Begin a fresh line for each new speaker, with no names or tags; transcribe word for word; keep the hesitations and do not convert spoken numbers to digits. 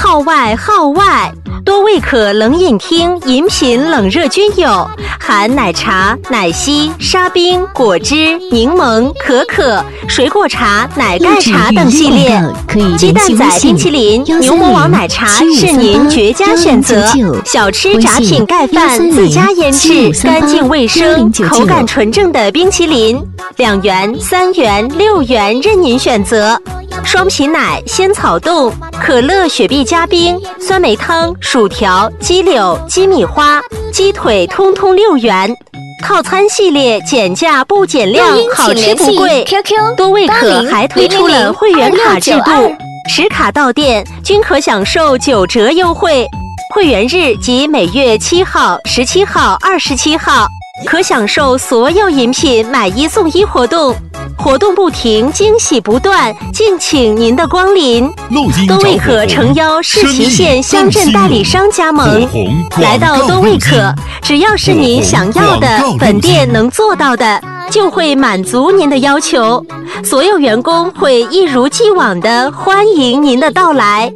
号外号外！多味可冷饮厅饮品冷热均有，含奶茶、奶昔、沙冰、果汁、柠檬、可可、水果茶、奶盖茶等系列。鸡蛋仔冰淇淋、牛魔王奶茶是您绝佳选择。小吃炸品盖饭自家腌制，干净卫生，口感纯正的冰淇淋，两元、三元、六元任您选择。双皮奶、仙草冻、可乐雪碧加冰、酸梅汤、薯条、鸡柳、鸡米花、鸡腿，通通六元。套餐系列减价不减量，好吃不贵。多味可还推出了会员卡制度，持卡到店均可享受九折优惠。会员日即每月七号、十七号、二十七号，可享受所有饮品买一送一活动。活动不停，惊喜不断，敬请您的光临。多味可诚邀市祁县乡镇代理商加盟，来到多味可，只要是您想要的，本店能做到的，就会满足您的要求。所有员工会一如既往的欢迎您的到来。